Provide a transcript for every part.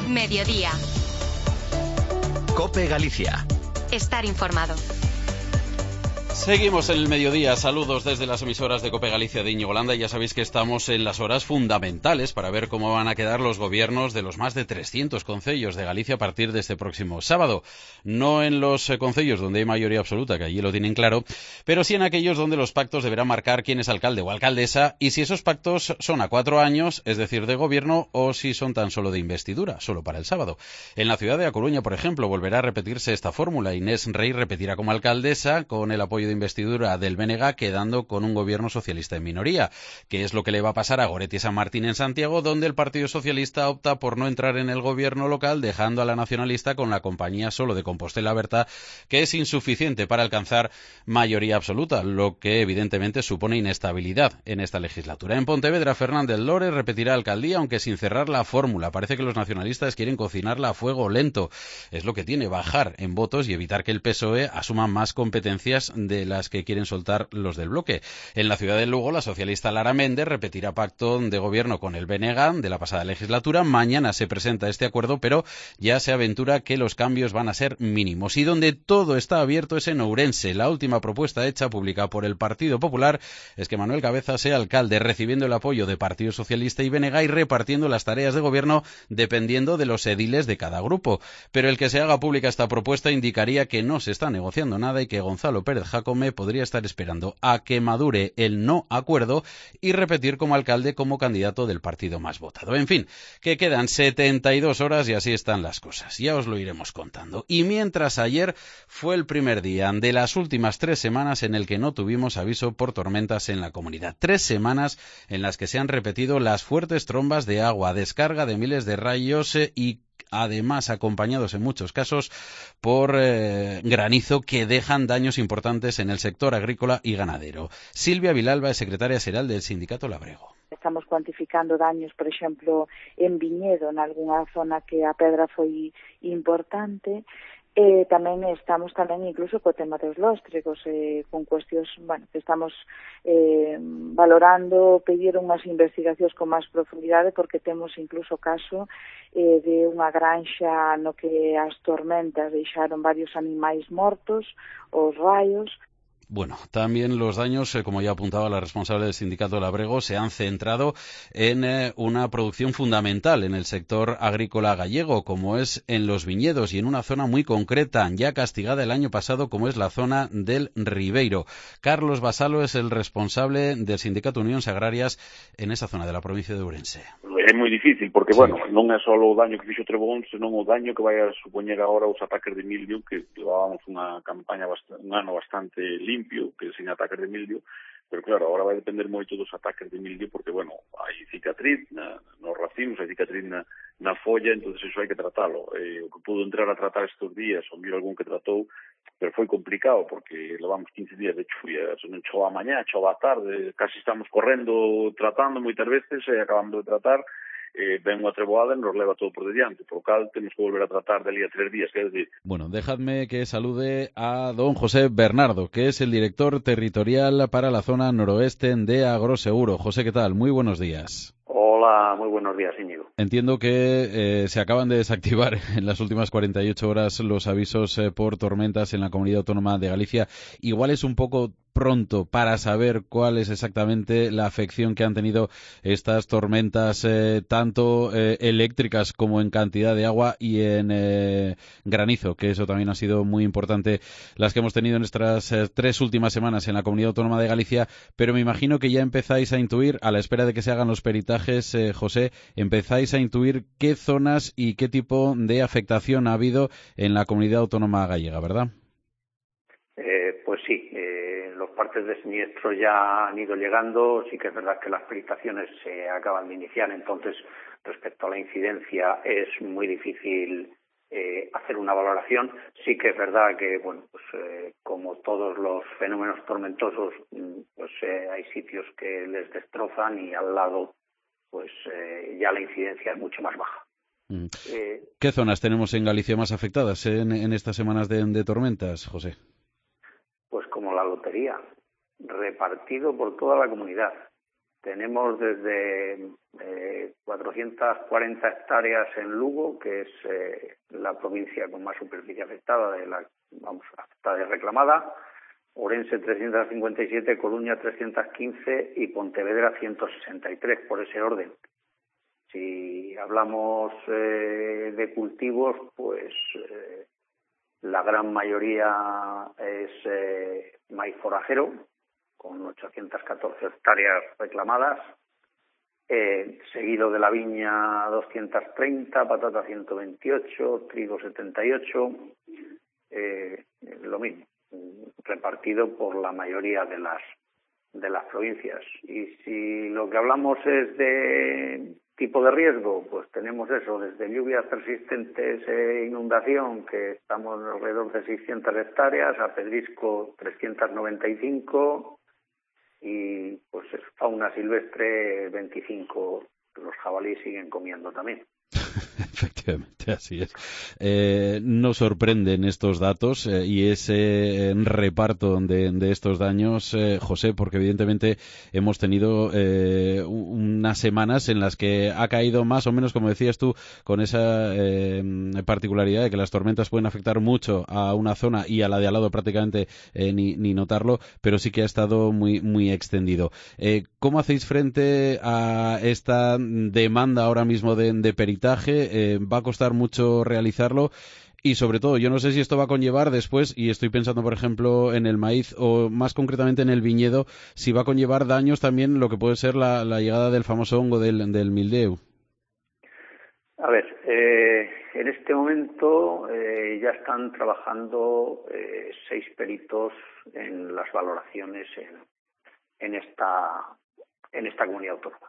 Mediodía. COPE Galicia. Estar informado. Seguimos en el mediodía. Saludos desde las emisoras de COPE Galicia de Íñigo Landa. Ya sabéis que estamos en las horas fundamentales para ver cómo van a quedar los gobiernos de los más de 300 concellos de Galicia a partir de este próximo sábado. No en los concellos donde hay mayoría absoluta, que allí lo tienen claro, pero sí en aquellos donde los pactos deberán marcar quién es alcalde o alcaldesa y si esos pactos son a 4 años, es decir, de gobierno, o si son tan solo de investidura, solo para el sábado. En la ciudad de A Coruña, por ejemplo, volverá a repetirse esta fórmula. Inés Rey repetirá como alcaldesa con el apoyo de investidura del BNG, quedando con un gobierno socialista en minoría, que es lo que le va a pasar a Goretti San Martín en Santiago, donde el Partido Socialista opta por no entrar en el gobierno local, dejando a la nacionalista con la compañía solo de Compostela Berta, que es insuficiente para alcanzar mayoría absoluta, lo que evidentemente supone inestabilidad en esta legislatura. En Pontevedra, Fernández Lores repetirá alcaldía, aunque sin cerrar la fórmula. Parece que los nacionalistas quieren cocinarla a fuego lento. Es lo que tiene, bajar en votos y evitar que el PSOE asuma más competencias de las que quieren soltar los del bloque. En la ciudad de Lugo, la socialista Lara Méndez repetirá pacto de gobierno con el BNG de la pasada legislatura. Mañana se presenta este acuerdo, pero ya se aventura que los cambios van a ser mínimos. Y donde todo está abierto es en Ourense. La última propuesta hecha pública por el Partido Popular es que Manuel Cabeza sea alcalde, recibiendo el apoyo de Partido Socialista y BNG y repartiendo las tareas de gobierno dependiendo de los ediles de cada grupo. Pero el que se haga pública esta propuesta indicaría que no se está negociando nada y que Gonzalo Pérez Jácome podría estar esperando a que madure el no acuerdo y repetir como alcalde como candidato del partido más votado. En fin, que quedan 72 horas y así están las cosas. Ya os lo iremos contando. Y mientras ayer fue el primer día de las últimas 3 semanas en el que no tuvimos aviso por tormentas en la comunidad. 3 semanas en las que se han repetido las fuertes trombas de agua, descarga de miles de rayos y además acompañados en muchos casos por granizo que dejan daños importantes en el sector agrícola y ganadero. Silvia Vilalba es secretaria xeral del Sindicato Labrego. Estamos cuantificando daños, por exemplo, en viñedo, en algunha zona que a pedra foi importante. Tamén estamos incluso co tema dos lóstregos, con cuestións, que estamos valorando pedir unhas investigacións con máis profundidade, porque temos incluso caso de unha granxa no que as tormentas deixaron varios animais mortos, os raios. Bueno, también los daños, como ya apuntaba la responsable del sindicato Labrego, se han centrado en una producción fundamental en el sector agrícola gallego, como es en los viñedos y en una zona muy concreta, ya castigada el año pasado, como es la zona del Ribeiro. Carlos Basalo es el responsable del sindicato Unións Agrarias en esa zona de la provincia de Ourense. É moi difícil, porque, non é só o daño que fixo o Trebón, senón o daño que vai a supoñer agora os ataques de mildio, que levábamos unha campaña, un ano bastante limpio, que sin ataques de mildio, pero claro, agora vai depender moito dos ataques de mildio, porque, hai cicatriz nos racimos, hai cicatriz na folla, entonces eso hai que tratalo. O que pudo entrar a tratar estes días, o miro algún que tratou, pero foi complicado, porque levamos 15 días de chuvia, non chova a mañá, chova a tarde, casi estamos correndo, tratando moitas veces, e acabando de tratar, ven unha treboada e nos leva todo por diante, por lo cal temos que volver a tratar de ali a 3 días, quer decir. Bueno, dejadme que salude a don José Bernardo, que es el director territorial para la zona noroeste de Agroseguro. José, ¿qué tal? Muy buenos días. Hola, muy buenos días, Íñigo. Entiendo que se acaban de desactivar en las últimas 48 horas los avisos por tormentas en la Comunidad Autónoma de Galicia. Igual es un poco pronto para saber cuál es exactamente la afección que han tenido estas tormentas, tanto eléctricas como en cantidad de agua y en granizo, que eso también ha sido muy importante, las que hemos tenido en estas 3 últimas semanas en la Comunidad Autónoma de Galicia, pero me imagino que ya empezáis a intuir, a la espera de que se hagan los peritajes, José, empezáis a intuir qué zonas y qué tipo de afectación ha habido en la Comunidad Autónoma gallega, ¿verdad? Pues sí, los partes de siniestro ya han ido llegando, sí que es verdad que las peritaciones se acaban de iniciar, entonces respecto a la incidencia es muy difícil hacer una valoración. Sí que es verdad que, como todos los fenómenos tormentosos, hay sitios que les destrozan y al lado ya la incidencia es mucho más baja. ¿Qué zonas tenemos en Galicia más afectadas en estas semanas de tormentas, José? Pues como la lotería, repartido por toda la comunidad. Tenemos desde 400 840 hectáreas en Lugo, que es la provincia con más superficie afectada afectada y reclamada, Ourense 357, Coruña 315 y Pontevedra 163, por ese orden. Si hablamos de cultivos, pues la gran mayoría es maíz forrajero, con 814 hectáreas reclamadas, seguido de la viña 230, patata 128, trigo 78, lo mismo, repartido por la mayoría de las provincias. Y si lo que hablamos es de tipo de riesgo, pues tenemos eso, desde lluvias persistentes e inundación, que estamos alrededor de 600 hectáreas, a pedrisco 395 y pues fauna silvestre 25. Los jabalíes siguen comiendo también. Efectivamente, así es. Nos sorprenden estos datos y ese reparto de estos daños, José, porque evidentemente hemos tenido unas semanas en las que ha caído más o menos, como decías tú, con esa particularidad de que las tormentas pueden afectar mucho a una zona y a la de al lado prácticamente ni notarlo, pero sí que ha estado muy, muy extendido. ¿Cómo hacéis frente a esta demanda ahora mismo de peritaje? ¿Va a costar mucho realizarlo? Y sobre todo, yo no sé si esto va a conllevar después, y estoy pensando, por ejemplo, en el maíz o más concretamente en el viñedo, si va a conllevar daños también lo que puede ser la llegada del famoso hongo del mildiu. A ver, en este momento ya están trabajando 6 peritos en las valoraciones en esta comunidad autónoma.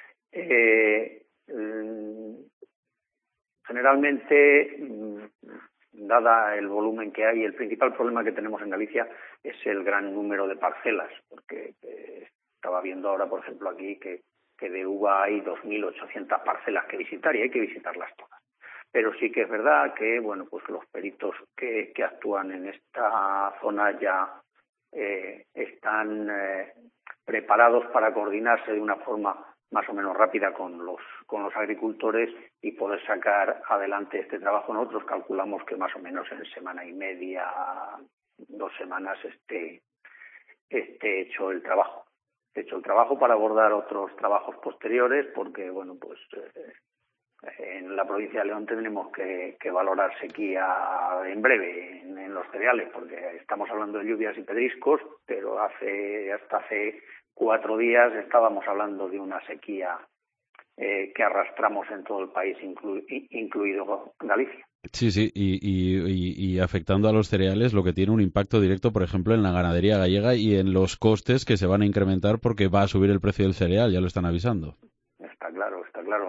Generalmente, dada el volumen que hay, el principal problema que tenemos en Galicia es el gran número de parcelas, porque estaba viendo ahora, por ejemplo, aquí que de uva hay 2.800 parcelas que visitar y hay que visitarlas todas. Pero sí que es verdad que, bueno, pues los peritos que actúan en esta zona ya están preparados para coordinarse de una forma más o menos rápida con los agricultores y poder sacar adelante este trabajo. Nosotros calculamos que más o menos en semana y media, 2 semanas esté hecho el trabajo. Para abordar otros trabajos posteriores, porque bueno, pues en la provincia de León tendremos que valorar sequía en breve en los cereales, porque estamos hablando de lluvias y pedriscos, pero hasta hace 4 días estábamos hablando de una sequía que arrastramos en todo el país, incluido Galicia. Sí, sí, y afectando a los cereales, lo que tiene un impacto directo, por ejemplo, en la ganadería gallega y en los costes que se van a incrementar porque va a subir el precio del cereal, ya lo están avisando. Está claro.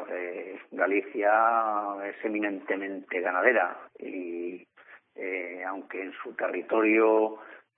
Galicia es eminentemente ganadera y aunque en su territorio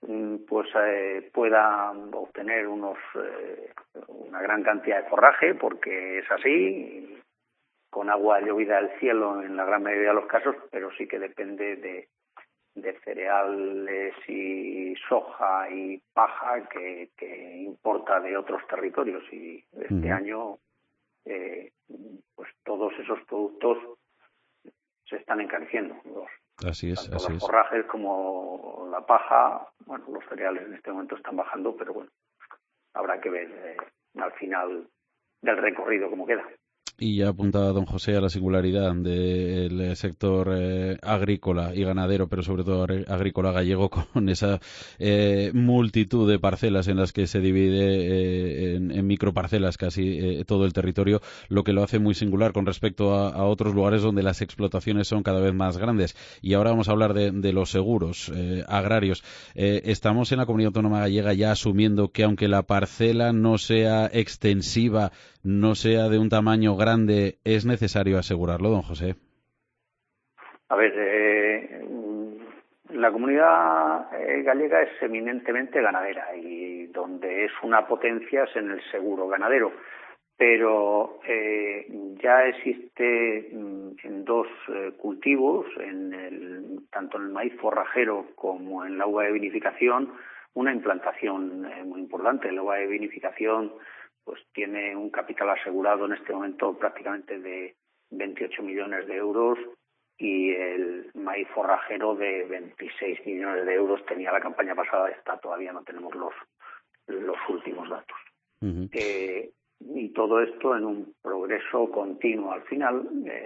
pueda obtener una gran cantidad de forraje, porque es así, con agua llovida del cielo en la gran mayoría de los casos, pero sí que depende de cereales y soja y paja que importa de otros territorios, y este año pues todos esos productos se están encareciendo. Tanto los forrajes como la paja. Bueno, los cereales en este momento están bajando, pero bueno, habrá que ver al final del recorrido cómo queda. Y ya apuntaba don José a la singularidad del sector agrícola y ganadero, pero sobre todo agrícola gallego, con esa multitud de parcelas en las que se divide en microparcelas casi todo el territorio, lo que lo hace muy singular con respecto a otros lugares donde las explotaciones son cada vez más grandes. Y ahora vamos a hablar de los seguros agrarios. Estamos en la Comunidad Autónoma Gallega ya asumiendo que aunque la parcela no sea extensiva, no sea de un tamaño grande, ¿es necesario asegurarlo, don José? A ver, la comunidad gallega es eminentemente ganadera y donde es una potencia es en el seguro ganadero, pero ya existe en 2 cultivos, tanto en el maíz forrajero como en la uva de vinificación, una implantación muy importante. La uva de vinificación pues tiene un capital asegurado en este momento prácticamente de 28 millones de euros y el maíz forrajero de 26 millones de euros tenía la campaña pasada. Todavía no tenemos los últimos datos. Uh-huh. Y todo esto en un progreso continuo. Al final,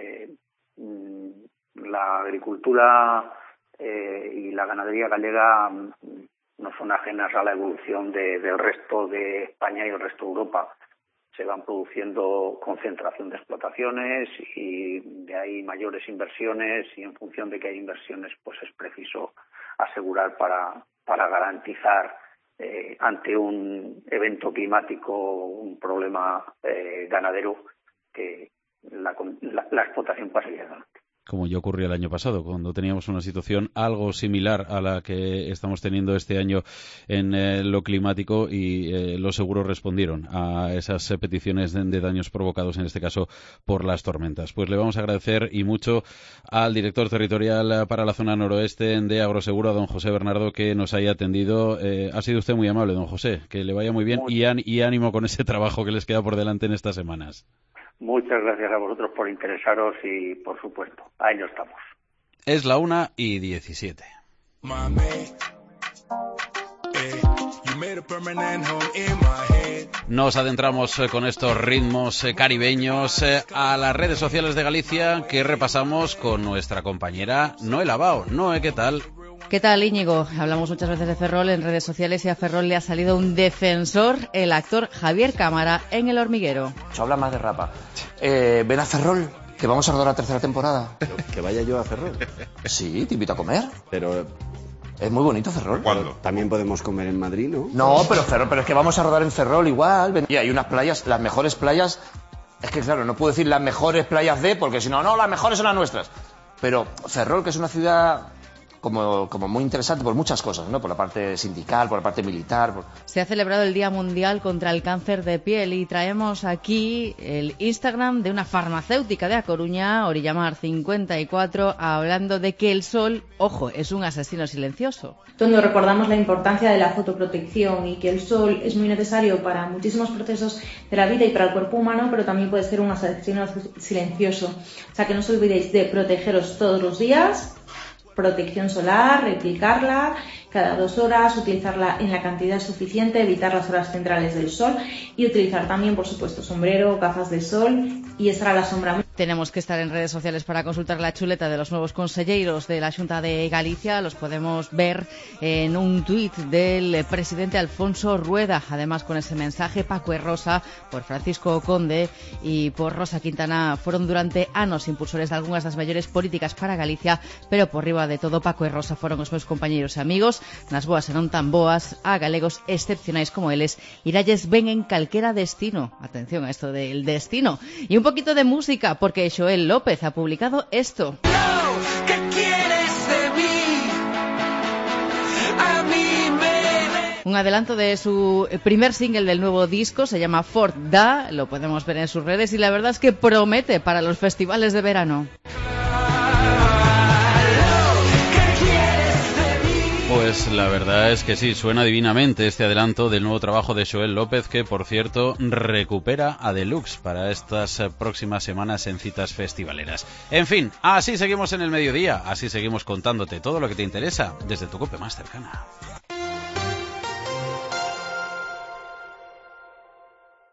la agricultura y la ganadería gallega no son ajenas a la evolución del resto de España y el resto de Europa. Se van produciendo concentración de explotaciones y de ahí mayores inversiones, y en función de que hay inversiones pues es preciso asegurar para garantizar ante un evento climático, un problema ganadero, que la explotación pase adelante. Como ya ocurrió el año pasado, cuando teníamos una situación algo similar a la que estamos teniendo este año en lo climático, y los seguros respondieron a esas peticiones de daños provocados, en este caso, por las tormentas. Pues le vamos a agradecer y mucho al director territorial para la zona noroeste de Agroseguro, a don José Bernardo, que nos haya atendido. Ha sido usted muy amable, don José. Que le vaya muy bien y ánimo con ese trabajo que les queda por delante en estas semanas. Muchas gracias a vosotros por interesaros y, por supuesto, ahí no estamos. Es la 1:17. Nos adentramos con estos ritmos caribeños a las redes sociales de Galicia, que repasamos con nuestra compañera Noé Abao. Noé, ¿qué tal? ¿Qué tal, Íñigo? Hablamos muchas veces de Ferrol en redes sociales y a Ferrol le ha salido un defensor, el actor Javier Cámara, en El Hormiguero. Se habla más de Rapa. Ven a Ferrol, que vamos a rodar la tercera temporada. ¿Pero que vaya yo a Ferrol? Sí, te invito a comer. Pero... es muy bonito Ferrol. ¿Cuándo? También podemos comer en Madrid, ¿no? No, pero es que vamos a rodar en Ferrol igual. Y hay unas playas, las mejores playas. Es que claro, no puedo decir las mejores playas porque si no, las mejores son las nuestras. Pero Ferrol, que es una ciudad como muy interesante por muchas cosas, ¿no? Por la parte sindical, por la parte militar. Se ha celebrado el Día Mundial contra el Cáncer de Piel y traemos aquí el Instagram de una farmacéutica de A Coruña, Orillamar 54, hablando de que el sol, ojo, es un asesino silencioso. Donde recordamos la importancia de la fotoprotección y que el sol es muy necesario para muchísimos procesos de la vida y para el cuerpo humano, pero también puede ser un asesino silencioso. O sea, que no os olvidéis de protegeros todos los días. Protección solar, replicarla cada 2 horas, utilizarla en la cantidad suficiente, evitar las horas centrales del sol y utilizar también, por supuesto, sombrero, gafas de sol y estar a la sombra. Tenemos que estar en redes sociales para consultar la chuleta de los nuevos conselleiros de la Xunta de Galicia. Los podemos ver en un tuit del presidente Alfonso Rueda. Además, con ese mensaje, Paco e Rosa, por Francisco Conde y por Rosa Quintana, fueron durante anos impulsores de algunhas das mellores políticas para Galicia, pero por riba de todo, Paco e Rosa foron os meus compañeiros e amigos, nas boas e non tan boas, a galegos excepcionais como eles, iralles ben en calquera destino. Atención a esto del destino. Y un poquito de música, porque Joel López ha publicado esto. ¿Qué quieres de mí? A mí me... Un adelanto de su primer single del nuevo disco, se llama Fort Da, lo podemos ver en sus redes y la verdad es que promete para los festivales de verano. Pues la verdad es que sí, suena divinamente este adelanto del nuevo trabajo de Joel López, que por cierto recupera a Deluxe para estas próximas semanas en citas festivaleras. En fin, así seguimos en el mediodía, así seguimos contándote todo lo que te interesa desde tu COPE más cercana.